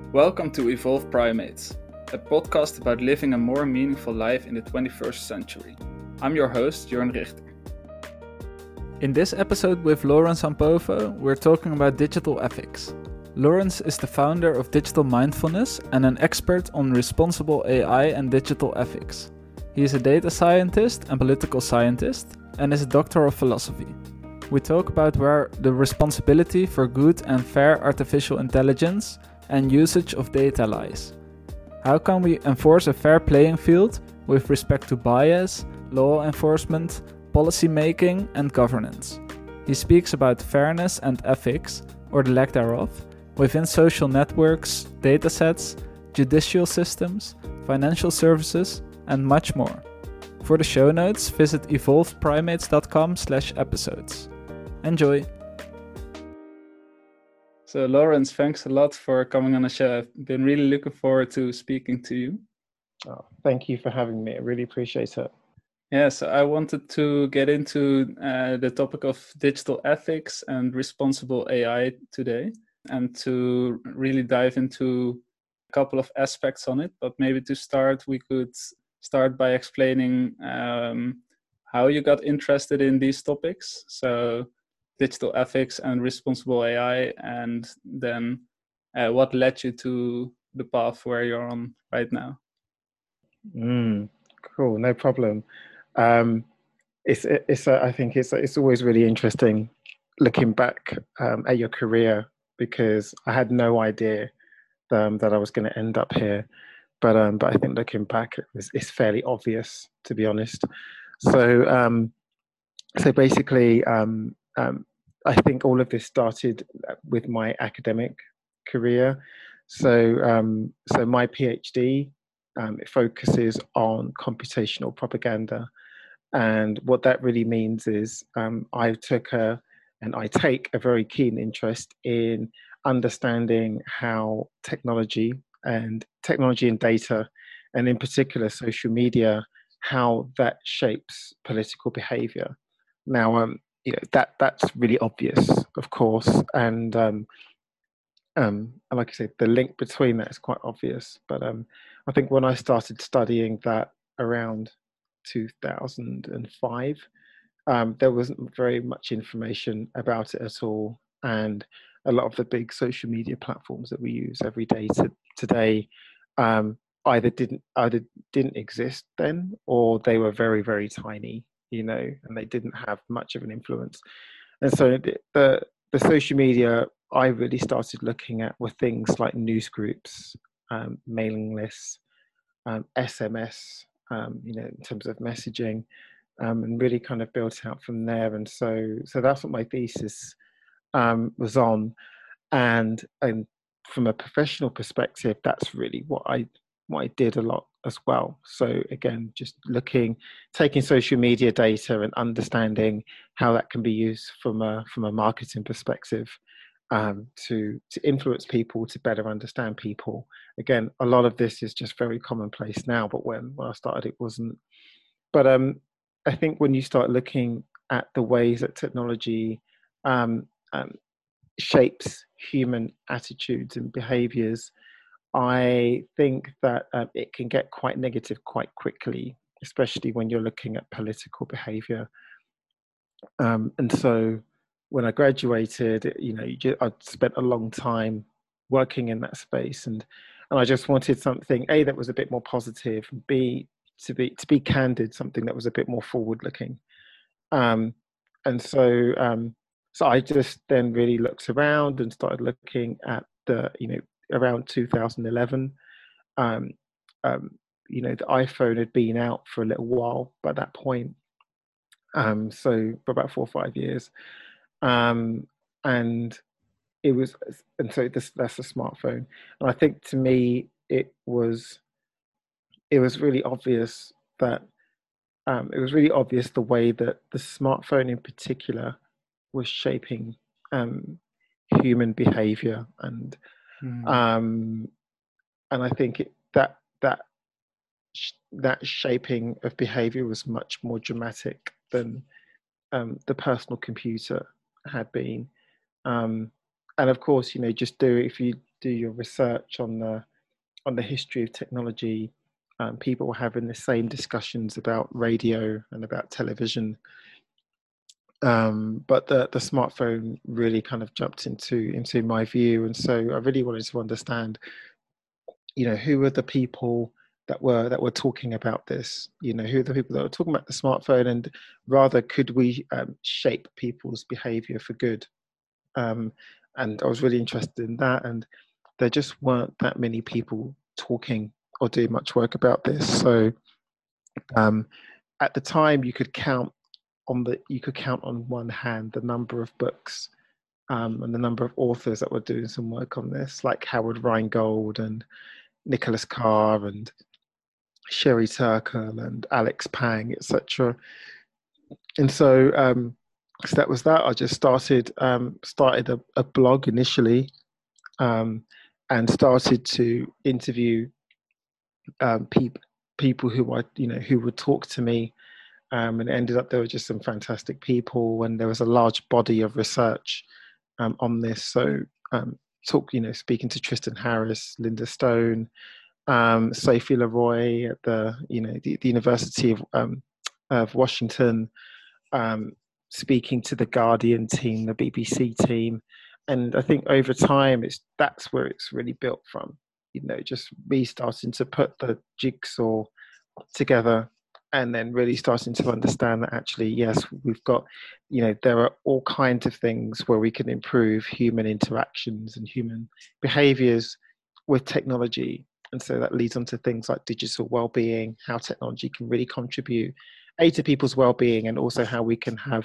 Welcome to Evolve Primates, a podcast about living a more meaningful life in the 21st century. I'm your host, Jörn Richter. In this episode with Laurens Ampovo, we're talking about digital ethics. Laurens is the founder of Digital Mindfulness and an expert on responsible AI and digital ethics. He is a data scientist and political scientist and is a doctor of philosophy. We talk about where the responsibility for good and fair artificial intelligence and usage of data lies. How can we enforce a fair playing field with respect to bias, law enforcement, policy making, and governance? He speaks about fairness and ethics, or the lack thereof, within social networks, datasets, judicial systems, financial services, and much more. For the show notes, visit evolveprimates.com/episodes. Enjoy! So Laurens, thanks a lot for coming on the show. I've been really looking forward to speaking to you. Oh, thank you for having me. I really appreciate it. Yeah, so I wanted to get into the topic of digital ethics and responsible AI today, and to really dive into a couple of aspects on it. But maybe to start, we could start by explaining how you got interested in these topics. So digital ethics and responsible AI, and then what led you to the path where you're on right now. Cool, no problem. I think it's always really interesting looking back at your career, because I had no idea that I was going to end up here. But I think looking back, it's fairly obvious, to be honest. So basically, I think all of this started with my academic career. So my PhD, it focuses on computational propaganda. And what that really means is I take a very keen interest in understanding how technology and data, and in particular social media, how that shapes political behavior. Now, that's really obvious, of course, and like I said, the link between that is quite obvious. But I think when I started studying that around 2005, there wasn't very much information about it at all, and a lot of the big social media platforms that we use every day today either didn't exist then, or they were very, very tiny, and they didn't have much of an influence. And so the social media I really started looking at were things like news groups, mailing lists, SMS, in terms of messaging, and really kind of built out from there. And so that's what my thesis was on. And from a professional perspective, that's really what I did a lot as well. So again, just taking social media data and understanding how that can be used from a marketing perspective, to influence people, to better understand people. Again, a lot of this is just very commonplace now, but when I started, it wasn't. But I think when you start looking at the ways that technology shapes human attitudes and behaviors, I think that it can get quite negative quite quickly, especially when you're looking at political behavior. And so when I graduated, I'd spent a long time working in that space, and I just wanted something, A, that was a bit more positive, and B, to be candid, something that was a bit more forward looking. And so I just then really looked around and started looking at around 2011. The iPhone had been out for a little while by that point. So for about 4 or 5 years. And it was, and so that's a smartphone. And I think to me, it was really obvious that the way that the smartphone in particular was shaping human behavior, and I think that shaping of behavior was much more dramatic than the personal computer had been. and of course, just if you do your research on the history of technology, people were having the same discussions about radio and about television. But the smartphone really kind of jumped into my view, and so I really wanted to understand, who were the people that were talking about this, who are the people that were talking about the smartphone, and rather could we shape people's behavior for good. And I was really interested in that, and there just weren't that many people talking or doing much work about this. So at the time, you could count on one hand the number of books and the number of authors that were doing some work on this, like Howard Rheingold and Nicholas Carr and Sherry Turkle and Alex Pang, etc. And so that was that. I just started a blog initially, and started to interview people who would talk to me. And it ended up there were just some fantastic people, and there was a large body of research on this. So speaking to Tristan Harris, Linda Stone, Sophie Leroy at the University of Washington, speaking to the Guardian team, the BBC team, and I think over time that's where it's really built from. Just me starting to put the jigsaw together, and then really starting to understand that actually, yes, we've got, there are all kinds of things where we can improve human interactions and human behaviors with technology. And so that leads on to things like digital well-being, how technology can really contribute to people's well-being, and also how we can have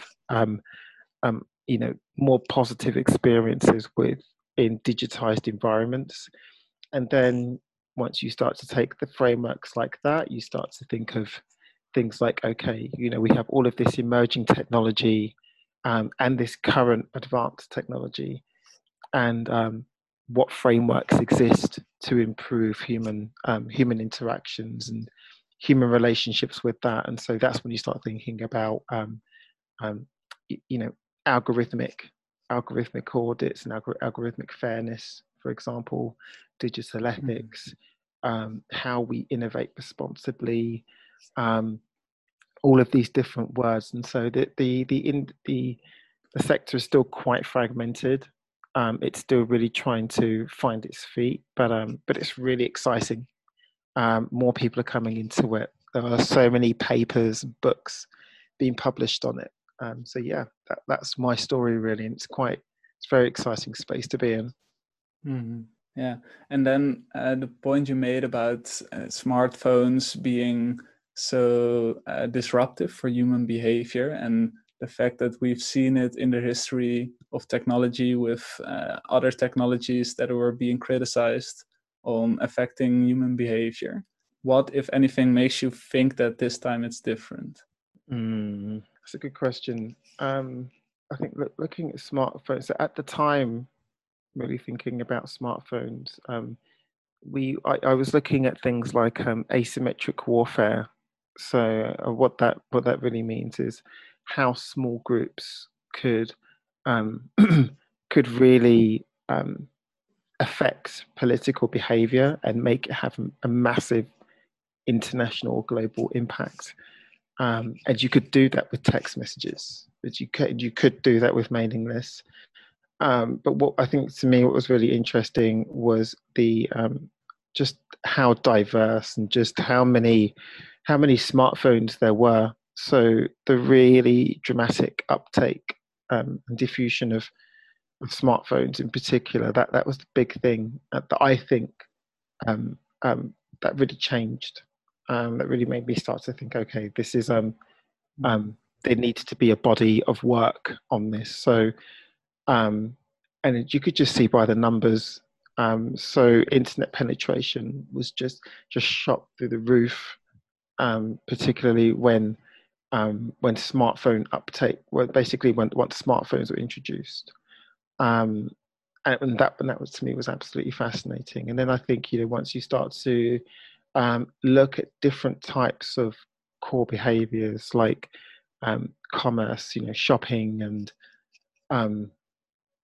more positive experiences in digitized environments. And then once you start to take the frameworks like that, you start to think of things like, okay, we have all of this emerging technology and this current advanced technology, and what frameworks exist to improve human interactions and human relationships with that. And so that's when you start thinking about algorithmic audits and algorithmic fairness, for example, digital ethics, how we innovate responsibly, all of these different words. And so the sector is still quite fragmented. It's still really trying to find its feet, but it's really exciting. More people are coming into it. There are so many papers and books being published on it. So yeah, that's my story really, and it's a very exciting space to be in. Mm-hmm. Yeah, and then the point you made about smartphones being so disruptive for human behavior, and the fact that we've seen it in the history of technology with other technologies that were being criticized on affecting human behavior. What, if anything, makes you think that this time it's different? That's a good question. I think looking at smartphones, so at the time, really thinking about smartphones, I was looking at things like asymmetric warfare. So what that really means is how small groups could could really affect political behavior and have a massive international global impact. And you could do that with text messages, but you could do that with mailing lists. But what I think, to me, what was really interesting was the just how diverse and just how many smartphones there were. So the really dramatic uptake and diffusion of smartphones in particular, that was the big thing that I think that really changed. That really made me start to think, okay, this is there needs to be a body of work on this. So and you could just see by the numbers. So internet penetration was just shot through the roof, particularly when smartphone uptake, well, basically once smartphones were introduced. And that was, to me, was absolutely fascinating. And then I think, once you start to look at different types of core behaviors like commerce, shopping, and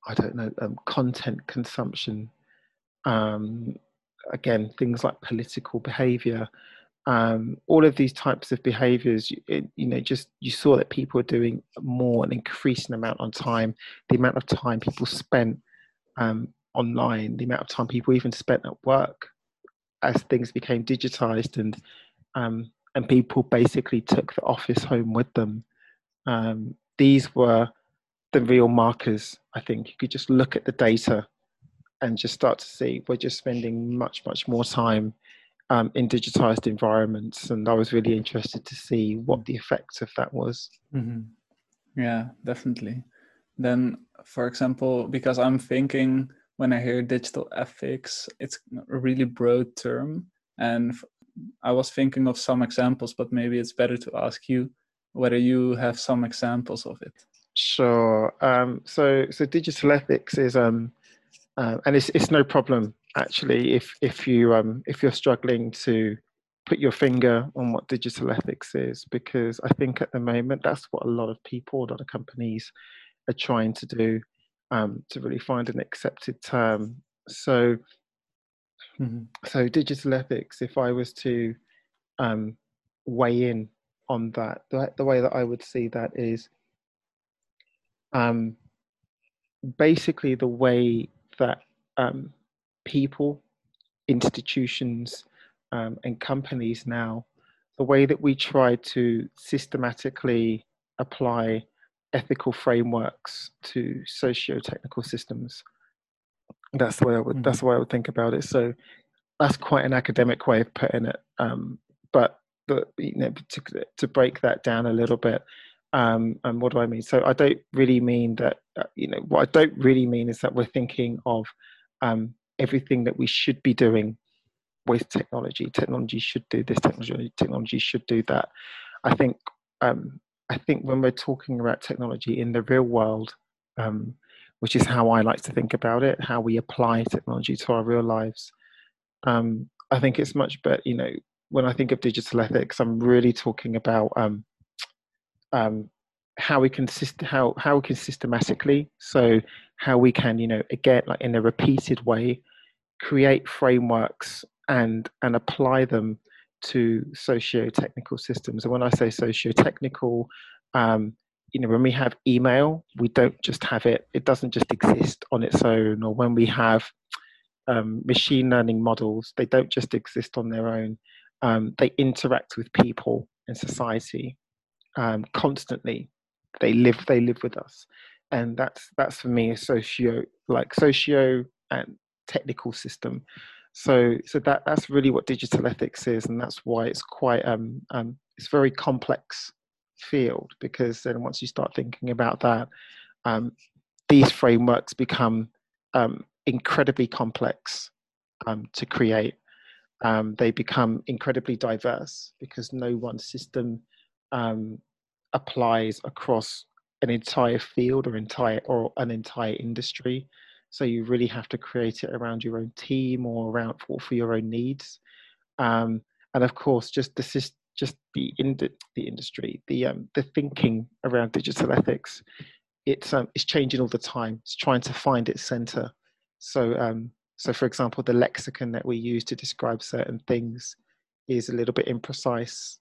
I don't know, content consumption. Um, Again, things like political behavior. All of these types of behaviors, just you saw that people are doing more, an increasing amount on time. The amount of time people spent online, the amount of time people even spent at work as things became digitized, and people basically took the office home with them. These were the real markers. I think you could just look at the data and just start to see we're just spending much more time in digitized environments, and I was really interested to see what the effects of that was. Mm-hmm. Yeah, definitely. Then, for example, because I'm thinking when I hear digital ethics, it's a really broad term, and I was thinking of some examples, but maybe it's better to ask you whether you have some examples of it. Sure. So digital ethics is and it's no problem actually if you're struggling to put your finger on what digital ethics is, because I think at the moment that's what a lot of people, a lot of companies are trying to do, to really find an accepted term. So so digital ethics, if I was to weigh in on that, the way that I would see that is basically the way that people, institutions, and companies now, the way that we try to systematically apply ethical frameworks to socio-technical systems. That's the way I would. That's the way I would think about it. So that's quite an academic way of putting it. But to break that down a little bit, and what do I mean? So I don't really mean that. What I don't really mean is that we're thinking of everything that we should be doing with technology. Technology should do this. Technology should do that. I think. I think when we're talking about technology in the real world, which is how I like to think about it, how we apply technology to our real lives. I think it's much better. When I think of digital ethics, I'm really talking about how we can how we can systematically, so how we can, again, like in a repeated way, create frameworks and apply them to socio-technical systems. And when I say socio-technical, when we have email, we don't just have it. It doesn't just exist on its own. Or when we have machine learning models, they don't just exist on their own. They interact with people in society constantly. They live with us, and that's for me a socio and technical system. So that's really what digital ethics is, and that's why it's quite it's very complex field, because then once you start thinking about that, these frameworks become incredibly complex to create. They become incredibly diverse because no one system applies across an entire field or an entire industry. So you really have to create it around your own team or around for your own needs. And of course, just the industry, the thinking around digital ethics, it's changing all the time. It's trying to find its center. So for example, the lexicon that we use to describe certain things is a little bit imprecise.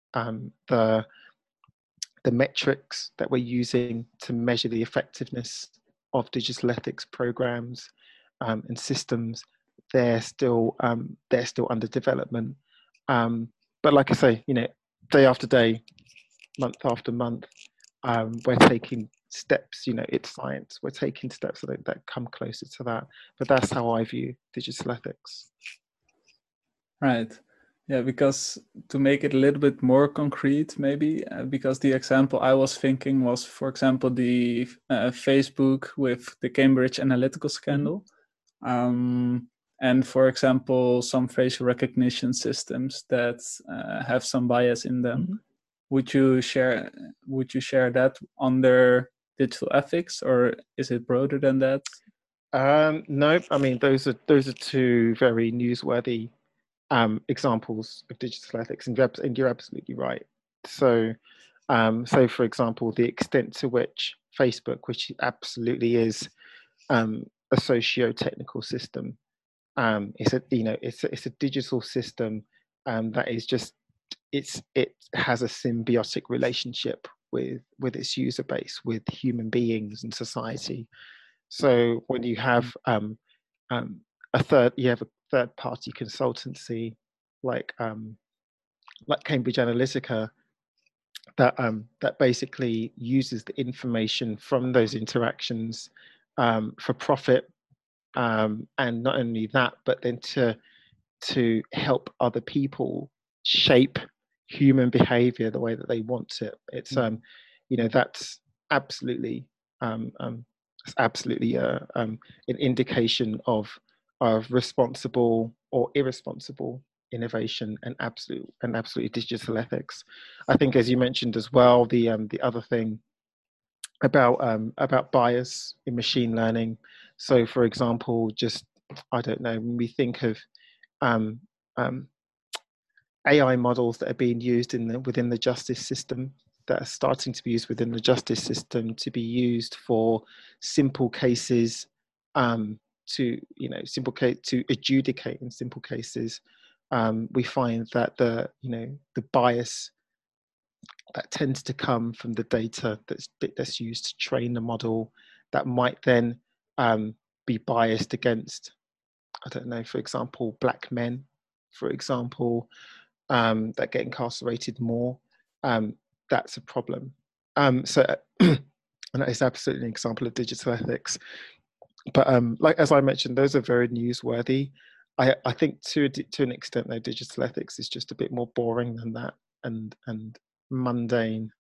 The metrics that we're using to measure the effectiveness of digital ethics programs and systems, they're still under development. But like I say, day after day, month after month, we're taking steps. It's science. We're taking steps that come closer to that. But that's how I view digital ethics. Right. Yeah, because to make it a little bit more concrete, maybe, because the example I was thinking was, for example, the Facebook with the Cambridge Analytica scandal. And for example, some facial recognition systems that have some bias in them. Would you share that under digital ethics, or is it broader than that? No, I mean those are two very newsworthy examples of digital ethics, and you're absolutely right. So for example, the extent to which Facebook, which absolutely is a socio-technical system. It's a digital system that is just it has a symbiotic relationship with its user base, with human beings and society. So when you have you have a third party consultancy like Cambridge Analytica that basically uses the information from those interactions for profit, and not only that, but then to help other people shape human behavior the way that they want it. It's that's absolutely um, um, an indication of responsible or irresponsible innovation and absolutely digital ethics. I think, as you mentioned as well, the other thing about bias in machine learning. So, for example, just I don't know, when we think of um, um, AI models that are being used within the justice system, that are starting to be used within the justice system to be used for simple cases, to adjudicate in simple cases. We find that the bias that tends to come from the data that's used to train the model, that might then be biased against, I don't know, for example, black men, for example, that get incarcerated more. That's a problem. So, and that is absolutely an example of digital ethics. But like as I mentioned, those are very newsworthy. I think to an extent, though, digital ethics is just a bit more boring than that, and mundane.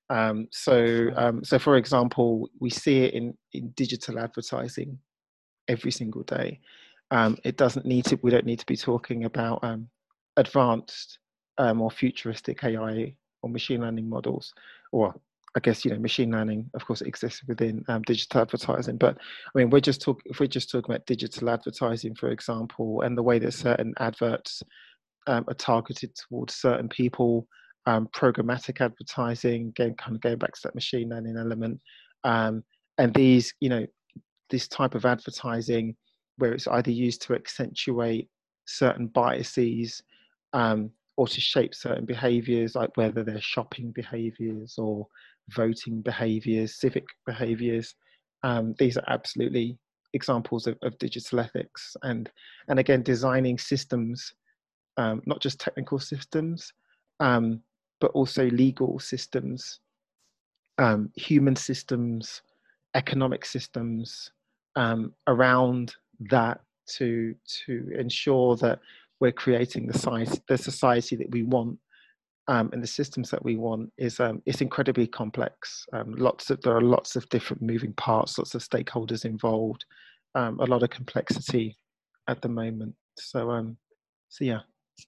So for example, we see it in digital advertising every single day. It doesn't need to. We don't need to be talking about advanced or futuristic AI or machine learning models. Or I guess machine learning, of course, exists within digital advertising. But I mean, if we're just talking about digital advertising, for example, and the way that certain adverts are targeted towards certain people, programmatic advertising, again, kind of going back to that machine learning element, and this type of advertising where it's either used to accentuate certain biases, or to shape certain behaviors, like whether they're shopping behaviors or voting behaviors, civic behaviors. These are absolutely examples of digital ethics, and again, designing systems, not just technical systems, but also legal systems, human systems, economic systems, around that to ensure that we're creating the society that we want, and the systems that we want is incredibly complex. There are lots of different moving parts, lots of stakeholders involved, a lot of complexity at the moment. So yeah.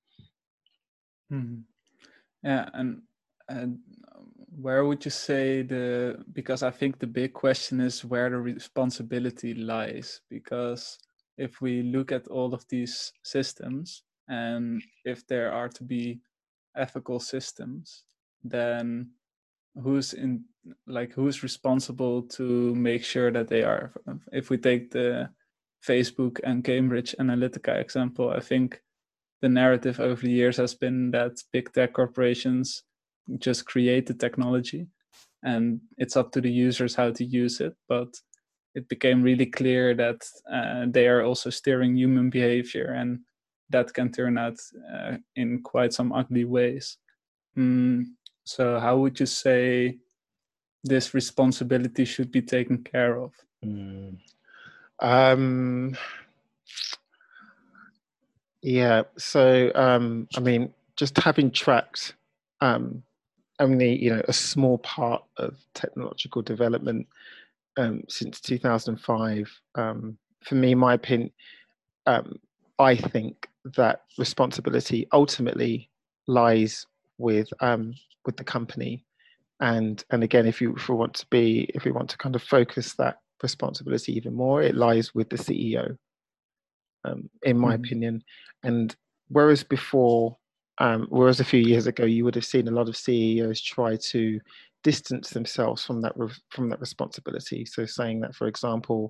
Mm-hmm. Yeah, and where would you say because I think the big question is where the responsibility lies, because if we look at all of these systems, and if there are to be ethical systems, then who's responsible to make sure that they are? If we take the Facebook and Cambridge Analytica example, I think the narrative over the years has been that big tech corporations just create the technology and it's up to the users how to use it. But it became really clear that they are also steering human behavior, and that can turn out in quite some ugly ways. So how would you say this responsibility should be taken care of? Yeah, so I mean, just having tracked only a small part of technological development since 2005, for me, my opinion, I think that responsibility ultimately lies with the company, and again, if we want to kind of focus that responsibility even more, it lies with the CEO. In my opinion. And whereas a few years ago, you would have seen a lot of CEOs try to distance themselves from that responsibility. So saying that, for example,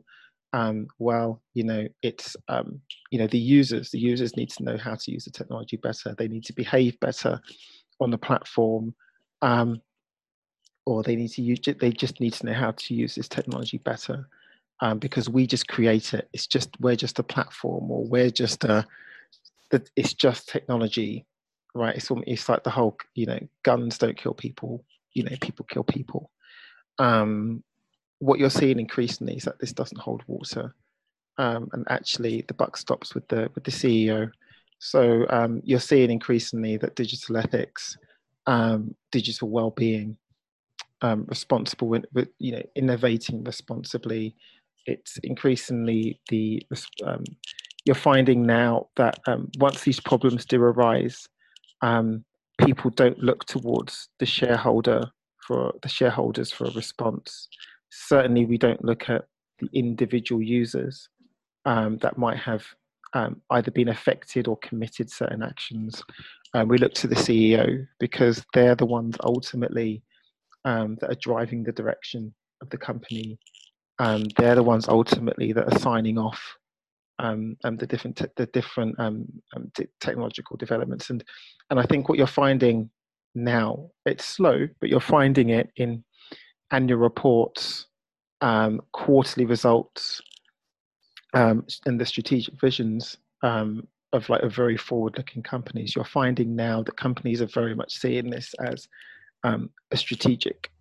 well, it's the users need to know how to use the technology better. They need to behave better on the platform, or they need to use it. They just need to know how to use this technology better, because we just create it. We're just a platform, or it's just technology, right? It's like the whole, guns don't kill people, people kill people. What you're seeing increasingly is that this doesn't hold water, and actually the buck stops with the CEO. So you're seeing increasingly that digital ethics, digital well-being, responsible with innovating responsibly. It's increasingly you're finding now that once these problems do arise, people don't look towards the shareholders for a response. Certainly, we don't look at the individual users that might have either been affected or committed certain actions. We look to the CEO because they're the ones ultimately that are driving the direction of the company. They're the ones ultimately that are signing off the different technological developments. And I think what you're finding now, it's slow, but you're finding it in annual reports, quarterly results, and the strategic visions of very forward-looking companies. You're finding now that companies are very much seeing this as a strategic,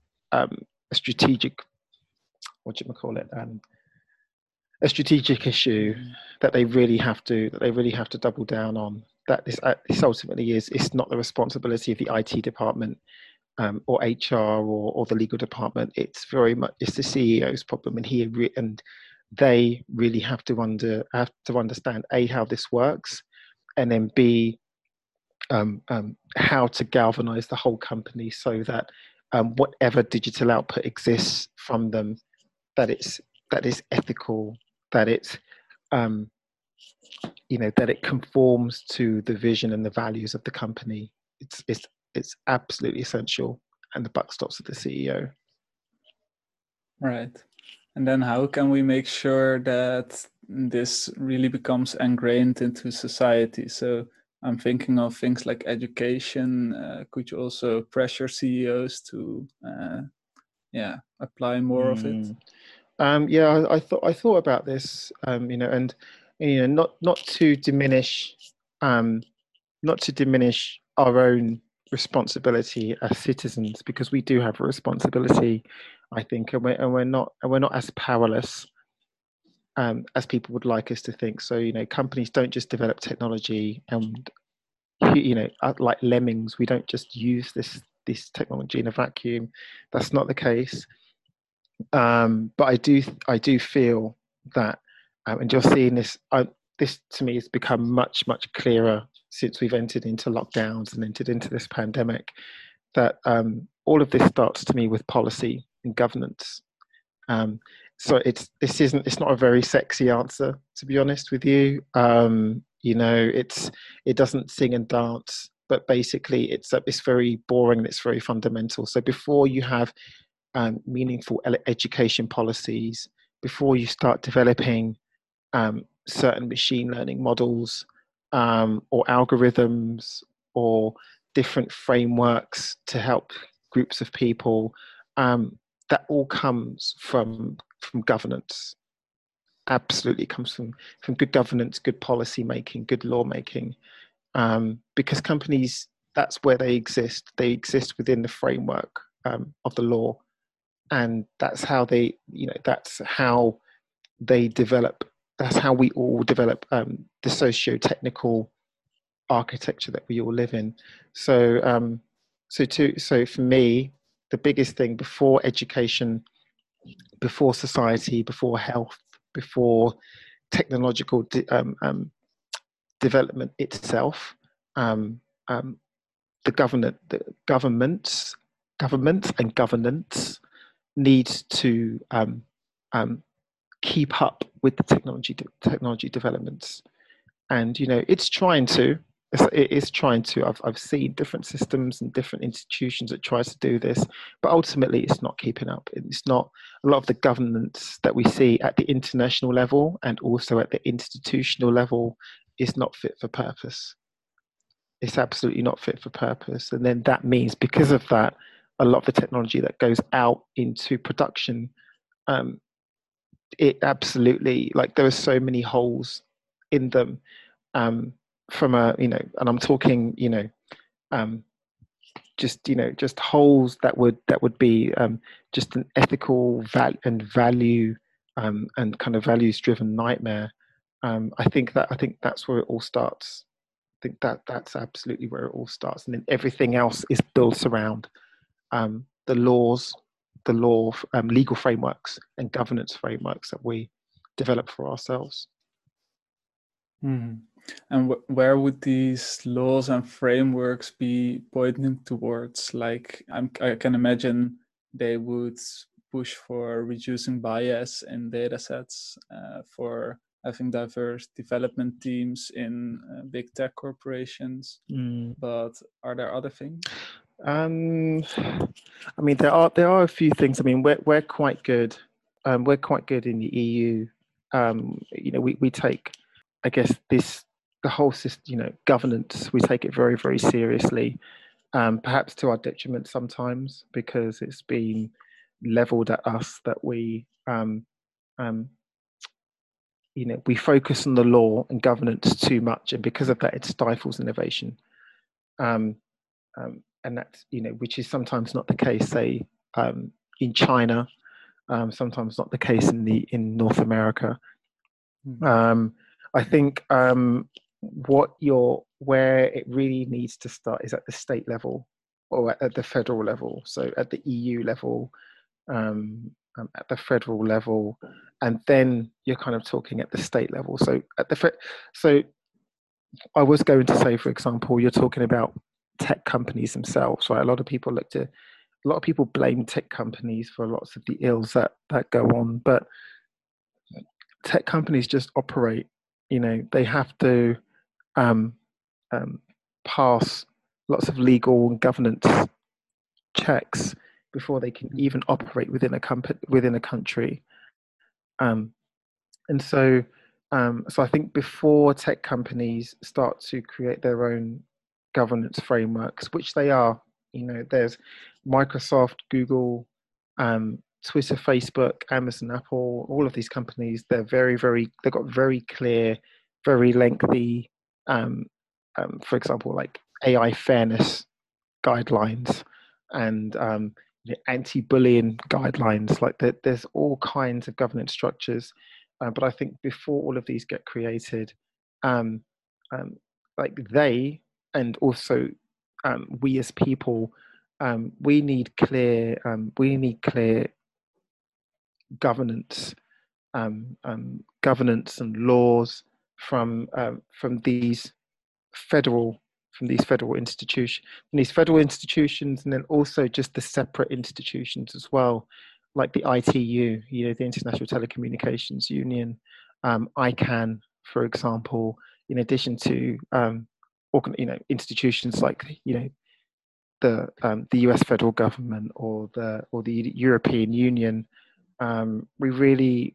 what do you call it? A strategic issue that they really have to double down on. That this ultimately it's not the responsibility of the IT department or HR or the legal department. It's very much the CEO's problem, and they really have to understand how this works, and then B, how to galvanize the whole company so that whatever digital output exists from them, that is ethical, that it's that it conforms to the vision and the values of the company. It's absolutely essential, and the buck stops with the CEO. Right. And then how can we make sure that this really becomes ingrained into society? So I'm thinking of things like education. Could you also pressure CEOs to apply more of it? I thought about this, and not to diminish our own responsibility as citizens, because we do have a responsibility, I think, and we're not as powerless as people would like us to think. So companies don't just develop technology and like lemmings. We don't just use this technology in a vacuum. That's not the case. But I do feel that, and you're seeing this. This to me has become much clearer since we've entered into lockdowns and entered into this pandemic. That all of this starts to me with policy and governance. So it's not a very sexy answer, to be honest with you. It doesn't sing and dance, but basically it's very boring and it's very fundamental. So before you have meaningful education policies, before you start developing certain machine learning models or algorithms or different frameworks to help groups of people, that all comes from governance. Absolutely comes from good governance, good policy making, good law making, because companies, that's where they exist. They exist within the framework of the law, and that's how they develop. That's how we all develop the socio-technical architecture that we all live in. So for me, the biggest thing before education, before society, before health, before technological development itself, the government and governance needs to keep up with the technology developments. And it's trying to, it is trying to. I've seen different systems and different institutions that tries to do this, but ultimately it's not keeping up. It's not. A lot of the governance that we see at the international level and also at the institutional level is not fit for purpose. It's absolutely not fit for purpose, and then that means because of that, a lot of the technology that goes out into production, um, it absolutely, like, there are so many holes in them, um, from a, and I'm talking, um, just holes that would be, just an ethical value, and kind of values driven nightmare. I think that's where it all starts. I think that's absolutely where it all starts, and then everything else is built around, the laws, legal frameworks and governance frameworks that we develop for ourselves. Mhm. And where would these laws and frameworks be pointing towards? Like, I can imagine they would push for reducing bias in data sets, for having diverse development teams in big tech corporations. But are there other things? I mean, there are a few things. I mean, we're quite good. We're quite good in the EU. We take, I guess, the whole system, governance. We take it very, very seriously. Perhaps to our detriment sometimes, because it's been leveled at us that um, we focus on the law and governance too much, and because of that, it stifles innovation. Um, and that's, which is sometimes not the case, say, in China, sometimes not the case in North America. I think, where it really needs to start is at the state level or at the federal level. So at the EU level, at the federal level, and then you're kind of talking at the state level. So so I was going to say, for example, you're talking about tech companies themselves, right? A lot of people blame tech companies for lots of the ills that go on, but tech companies just operate. They have to, um, pass lots of legal and governance checks before they can even operate within a country. And so, I think before tech companies start to create their own governance frameworks, which they are, there's Microsoft, Google, Twitter, Facebook, Amazon, Apple, all of these companies. They're they've got very clear, very lengthy, for example, like AI fairness guidelines and, anti-bullying guidelines. Like, there's all kinds of governance structures. But I think before all of these get created, um, like they, and also, we as people, we need clear governance, governance and laws from these federal institutions, and then also just the separate institutions as well, like the ITU, the International Telecommunications Union, ICANN, for example, in addition to, institutions like, the US federal government or the European Union. We really,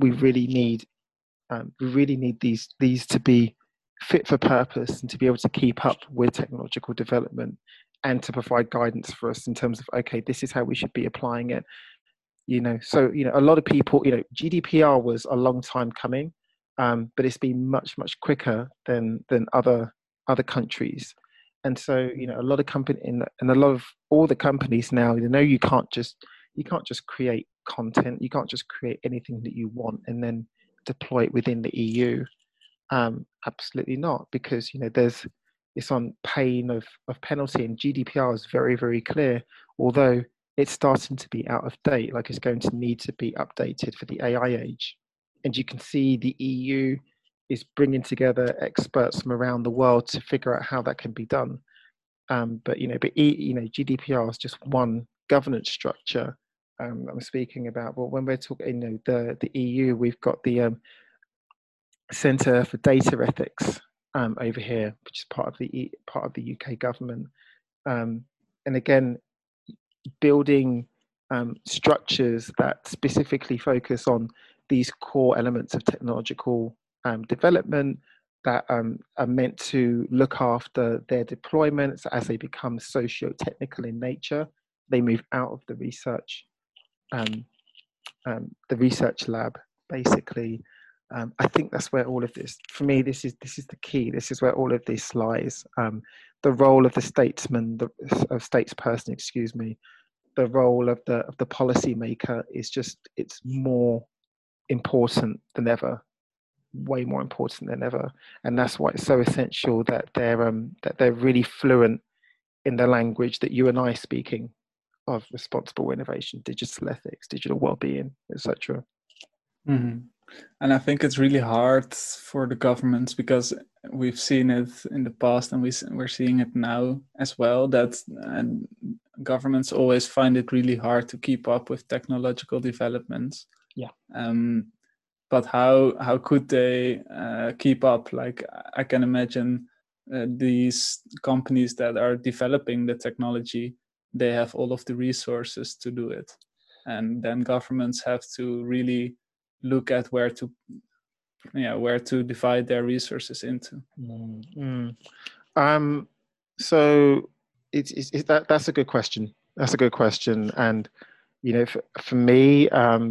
we really need these to be fit for purpose and to be able to keep up with technological development and to provide guidance for us in terms of, okay, this is how we should be applying it. So, a lot of people, GDPR was a long time coming, but it's been much, much quicker than other countries. And so, a lot of and a lot of all the companies now, you can't just create content. You can't just create anything that you want and then deploy it within the EU. Absolutely not, because it's on pain of penalty, and GDPR is very, very clear. Although it's starting to be out of date, like it's going to need to be updated for the AI age. And you can see the EU is bringing together experts from around the world to figure out how that can be done. But GDPR is just one governance structure. I'm speaking about. Well, when we're talking, the EU, we've got the Center for Data Ethics, over here, which is part of the UK government. And again, building structures that specifically focus on these core elements of technological development that are meant to look after their deployments as they become socio-technical in nature. They move out of the research lab, basically. I think that's where all of this, for me, this is the key. This is where all of this lies. The role of the statesperson, excuse me, the role of the policymaker is just, it's more important than ever, way more important than ever. And that's why it's so essential that they're really fluent in the language that you and I are speaking of: responsible innovation, digital ethics, digital well-being, etc. Mm-hmm. And I think it's really hard for the governments, because we've seen it in the past and we're seeing it now as well, that governments always find it really hard to keep up with technological developments. Yeah. But how could they keep up? Like, I can imagine these companies that are developing the technology, they have all of the resources to do it. And then governments have to really look at where to divide their resources into. So that's a good question. That's a good question. And for me,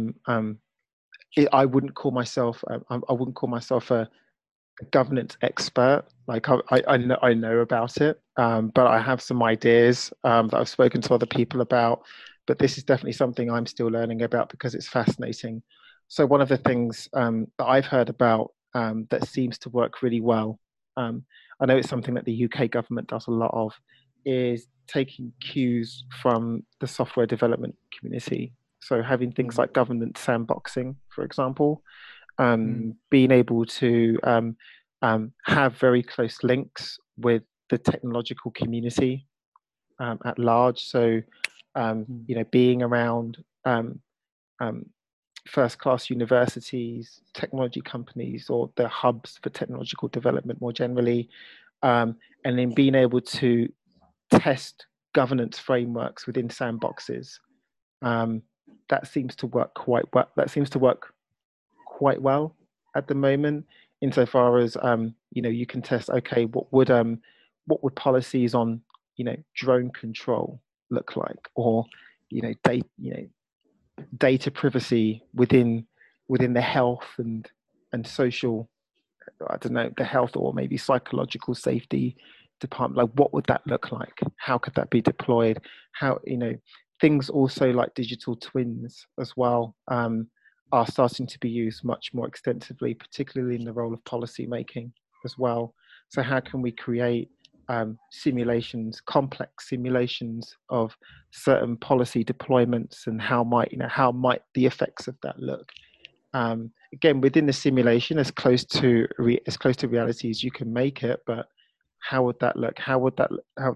I wouldn't call myself a governance expert. Like, I know about it, but I have some ideas that I've spoken to other people about. But this is definitely something I'm still learning about, because it's fascinating. So one of the things that I've heard about that seems to work really well, I know it's something that the UK government does a lot of, is taking cues from the software development community. So having things like governance sandboxing, for example, being able to have very close links with the technological community at large. So, being around first-class universities, technology companies, or the hubs for technological development more generally, and then being able to test governance frameworks within sandboxes. That seems to work quite well. Quite well at the moment, insofar as you can test, okay, what would policies on drone control look like, or data privacy within the health and social, I don't know, the health or maybe psychological safety department. Like, what would that look like? How could that be deployed? How, things also like digital twins as well are starting to be used much more extensively, particularly in the role of policy making as well. So how can we create simulations, complex simulations of certain policy deployments, and how might the effects of that look? Again, within the simulation, as close to reality as you can make it, but how would that look? How would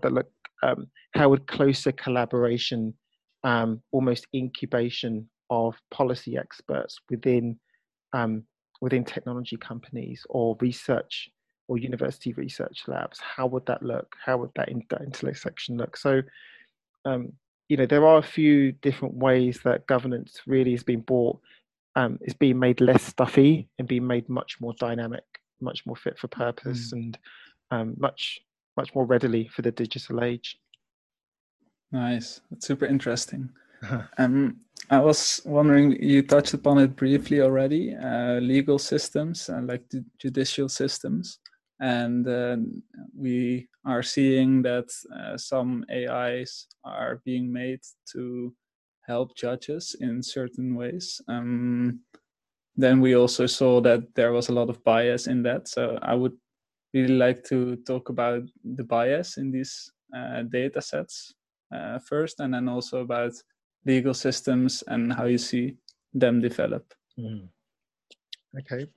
closer collaboration, almost incubation of policy experts within technology companies or research or university research labs, how would that look? How would that intersection look? So, there are a few different ways that governance really has been is being made less stuffy and being made much more dynamic, much more fit for purpose, and much more readily for the digital age. Nice. That's super interesting. I was wondering, you touched upon it briefly already, legal systems and like the judicial systems. And we are seeing that some AIs are being made to help judges in certain ways. Then we also saw that there was a lot of bias in that. So I would really like to talk about the bias in these data sets first, and then also about legal systems and how you see them develop. Okay.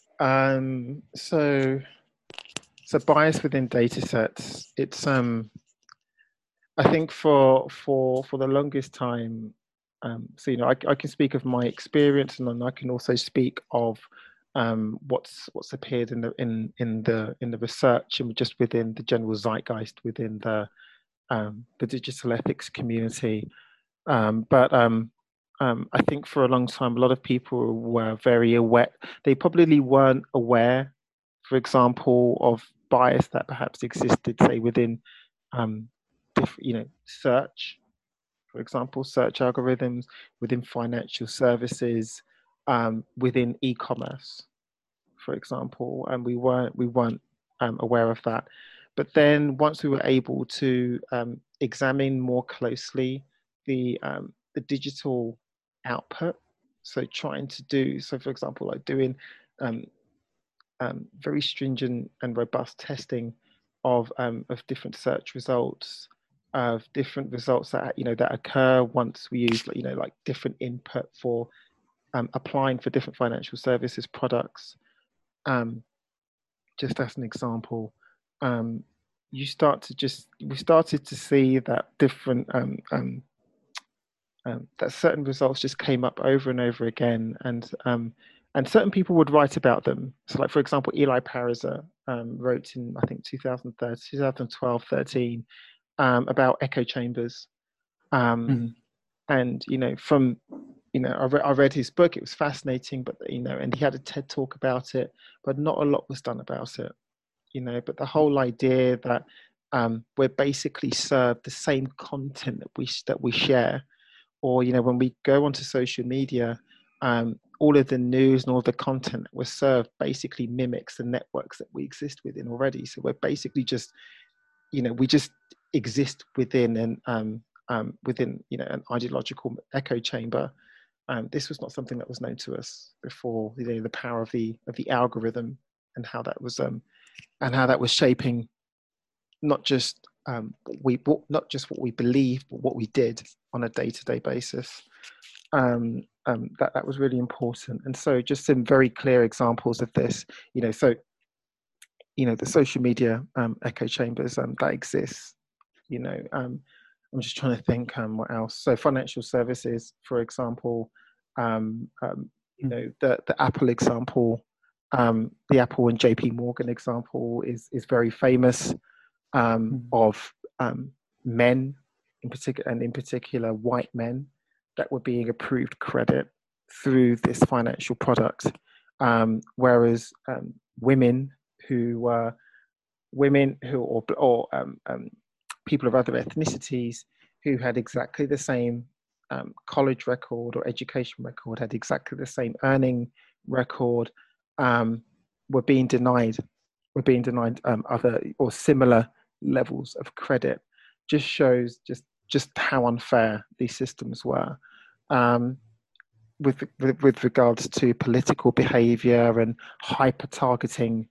So bias within data sets, it's I think for the longest time, so I can speak of my experience, and then I can also speak of what's appeared in the research and just within the general zeitgeist within the digital ethics community. I think for a long time, a lot of people were very aware. They probably weren't aware, for example, of bias that perhaps existed, say within, search, for example, search algorithms within financial services, within e-commerce, for example, and we weren't aware of that. But then once we were able to examine more closely the digital output, so trying to do so, for example, like doing um, very stringent and robust testing of different search results, of different results that that occur once we use like different input for applying for different financial services products. Um, just as an example, um, we started to see that different that certain results just came up over and over again, and certain people would write about them. So, like for example, Eli Pariser wrote in I think 2013, 2012, 13 about echo chambers, Mm-hmm. and from I read his book. It was fascinating, but and he had a TED talk about it, but not a lot was done about it. But the whole idea that we're basically served the same content that we share, or when we go onto social media, all of the news and all the content that we're served basically mimics the networks that we exist within already. So we're basically just we just exist within within an ideological echo chamber. This was not something that was known to us before. The power of the algorithm and how that was shaping not just what we believe, but what we did on a day-to-day basis. That was really important. And so, just some very clear examples of this. The social media echo chambers that exists. I'm just trying to think what else. So, financial services, for example, the Apple example, the Apple and JP Morgan example is very famous, of men in particular white men that were being approved credit through this financial product, whereas women who or people of other ethnicities who had exactly the same college record or education record, had exactly the same earning record, were being denied other or similar levels of credit. Just shows just how unfair these systems were, with regards to political behavior and hyper targeting.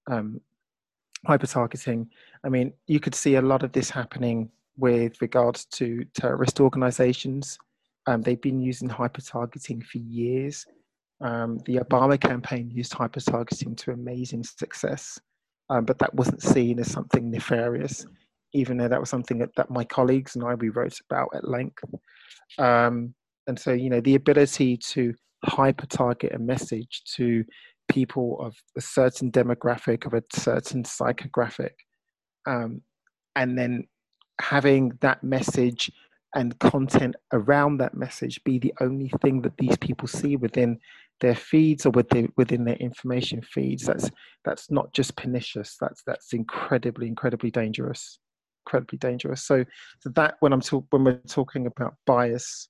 I mean, you could see a lot of this happening with regards to terrorist organizations. They've been using hyper targeting for years. The Obama campaign used hyper targeting to amazing success, but that wasn't seen as something nefarious, even though that was something that my colleagues and we wrote about at length. And so, the ability to hyper target a message to people of a certain demographic, of a certain psychographic, and then having that message and content around that message be the only thing that these people see within their feeds or within their information feeds. That's not just pernicious. That's incredibly dangerous. So that when we're talking about bias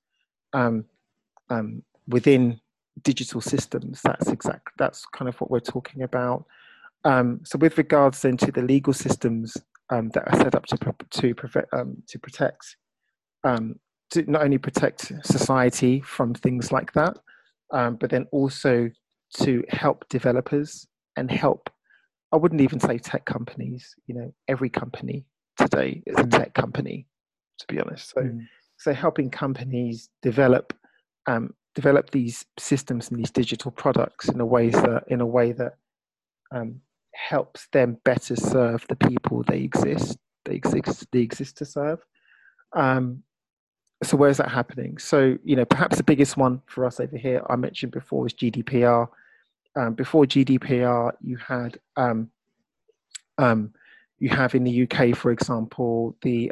within digital systems, that's kind of what we're talking about. So with regards then to the legal systems that are set up to protect, to not only protect society from things like that, but then also to help developers and help, I wouldn't even say tech companies, every company today is a tech company, to be honest. So helping companies develop these systems and these digital products in a way that helps them better serve the people they exist to serve. So where's that happening? So perhaps the biggest one for us over here, I mentioned before, is GDPR. before GDPR, you have in the UK, for example, the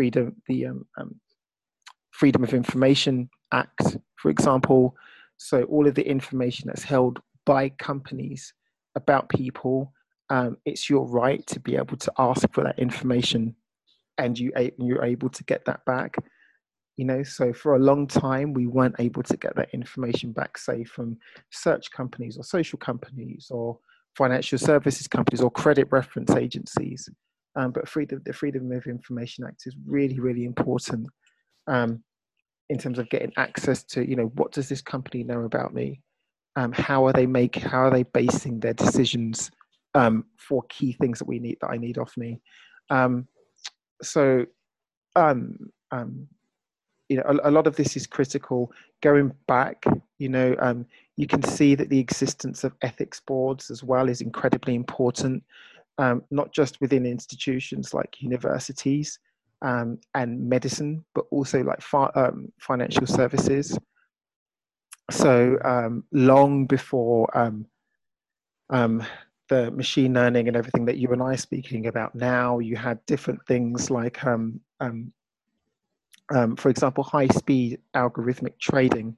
Freedom of Information Act, for example. So all of the information that's held by companies about people, it's your right to be able to ask for that information, and you're able to get that back. So for a long time we weren't able to get that information back, say from search companies or social companies or financial services companies or credit reference agencies. But the Freedom of Information Act is really, really important in terms of getting access to, what does this company know about me? How are they basing their decisions for key things that I need off me? So a lot of this is critical. Going back, you can see that the existence of ethics boards as well is incredibly important, not just within institutions like universities and medicine, but also like financial services. So long before the machine learning and everything that you and I are speaking about now, you had different things like for example, high-speed algorithmic trading,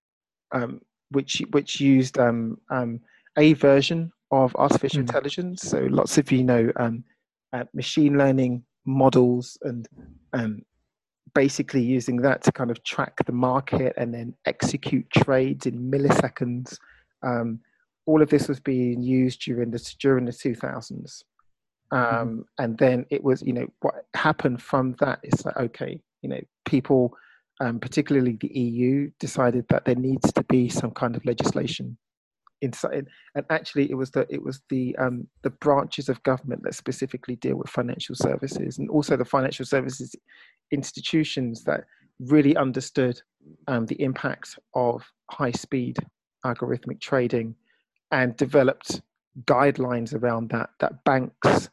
which used a version of artificial intelligence. So lots of machine learning models, and basically using that to kind of track the market and then execute trades in milliseconds. All of this was being used during the 2000s. And then it was, what happened from that is that, okay, people, particularly the EU, decided that there needs to be some kind of legislation inside. And actually, it was the branches of government that specifically deal with financial services, and also the financial services institutions that really understood the impact of high-speed algorithmic trading, and developed guidelines around that banks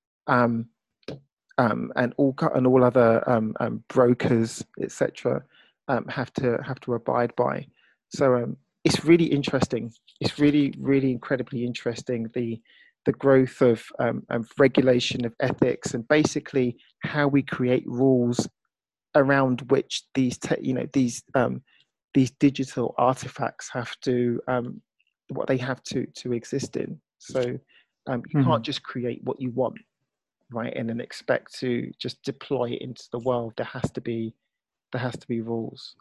and all other brokers, etc., have to abide by. So it's really interesting. It's really, really incredibly interesting, the growth of regulation of ethics, and basically how we create rules around which these digital artifacts have to what they have to exist in. So you can't just create what you want, right, and then expect to just deploy it into the world. There has to be rules.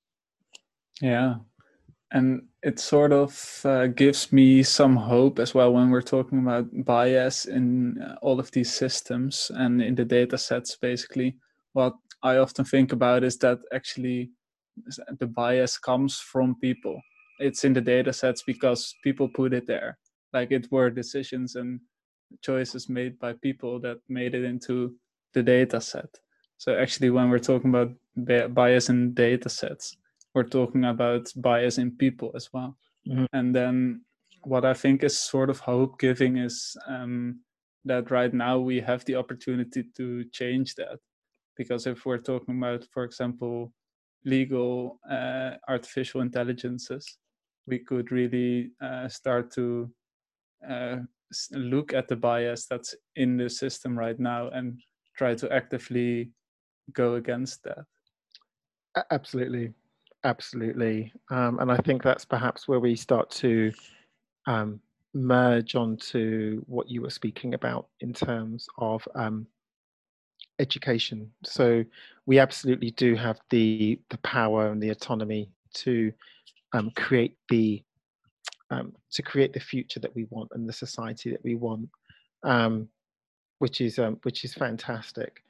Yeah, and it sort of gives me some hope as well when we're talking about bias in all of these systems and in the data sets. Basically, what I often think about is that actually the bias comes from people. It's in the data sets because people put it there. Like, it were decisions and choices made by people that made it into the data set. So actually, when we're talking about bias in data sets, we're talking about bias in people as well. Mm-hmm. And then what I think is sort of hope-giving is that right now we have the opportunity to change that. Because if we're talking about, for example, legal artificial intelligences, we could really start to look at the bias that's in the system right now and try to actively go against that. Absolutely. And I think that's perhaps where we start to merge onto what you were speaking about in terms of education. So we absolutely do have the power and the autonomy to create the future that we want and the society that we want, which is fantastic.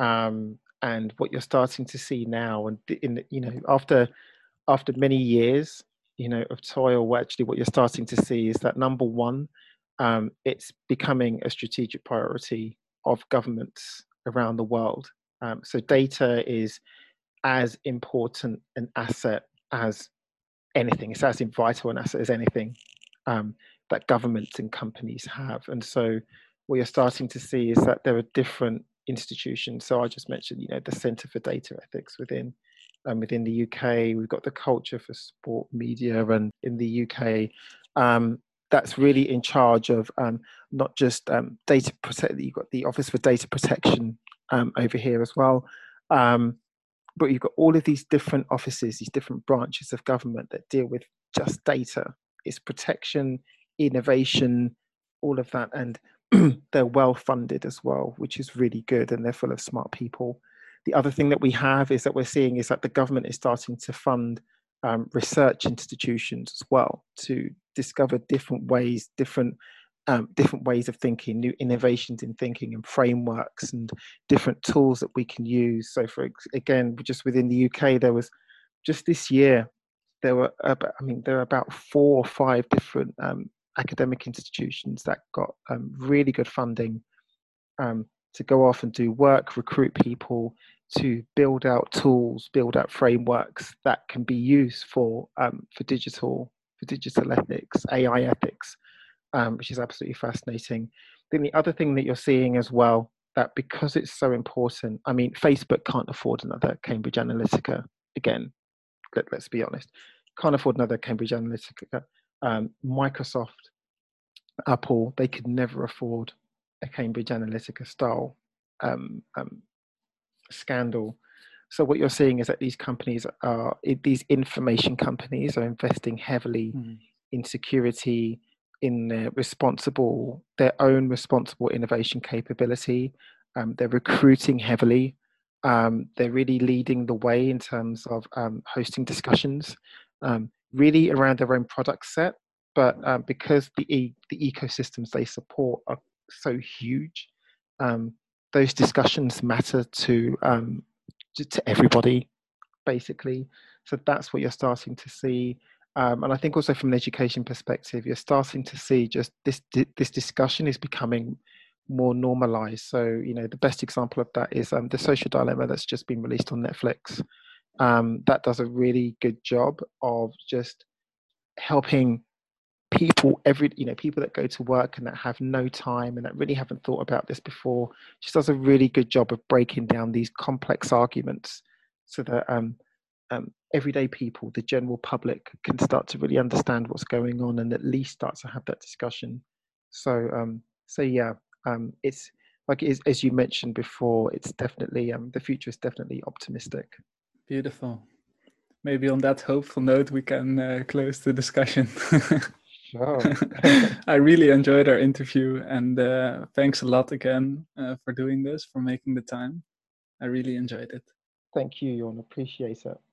And what you're starting to see now, and after many years of toil, actually what you're starting to see is that, number one, it's becoming a strategic priority of governments around the world. So data is as important an asset as anything. It's as vital an asset as anything that governments and companies have. And so what you're starting to see is that there are different institutions. So I just mentioned, the Centre for Data Ethics within the UK. We've got the Culture for Sport Media, and in the UK, that's really in charge of not just data protect. You've got the Office for Data Protection over here as well, but you've got all of these different offices, these different branches of government that deal with just data. It's protection, innovation, all of that, and they're well funded as well, which is really good, and they're full of smart people. The other thing that we have is that we're seeing is that the government is starting to fund research institutions as well to discover different ways, different ways of thinking, new innovations in thinking and frameworks and different tools that we can use. So again, just within the UK, there was just this year, there were about 4 or 5 different academic institutions that got really good funding to go off and do work, recruit people, to build out tools, build out frameworks that can be used for digital ethics, AI ethics, which is absolutely fascinating. Then the other thing that you're seeing as well, that because it's so important, I mean, Facebook can't afford another Cambridge Analytica again. Let's be honest, can't afford another Cambridge Analytica. Microsoft, Apple, they could never afford a Cambridge Analytica style scandal. So what you're seeing is that these information companies are investing heavily in security, in their own responsible innovation capability. They're recruiting heavily. They're really leading the way in terms of hosting discussions, really around their own product set. But because the ecosystems they support are so huge, those discussions matter to everybody, basically. So that's what you're starting to see. And I think also from an education perspective, you're starting to see just this discussion is becoming more normalized. So, the best example of that is The Social Dilemma that's just been released on Netflix. That does a really good job of just helping people, people that go to work and that have no time and that really haven't thought about this before, just does a really good job of breaking down these complex arguments so that everyday people, the general public, can start to really understand what's going on and at least start to have that discussion. So yeah, it's like as you mentioned before, it's definitely the future is definitely optimistic. Beautiful. Maybe on that hopeful note, we can close the discussion. Sure. I really enjoyed our interview, and thanks a lot again for doing this, for making the time. I really enjoyed it. Thank you, Jorn. Appreciate it.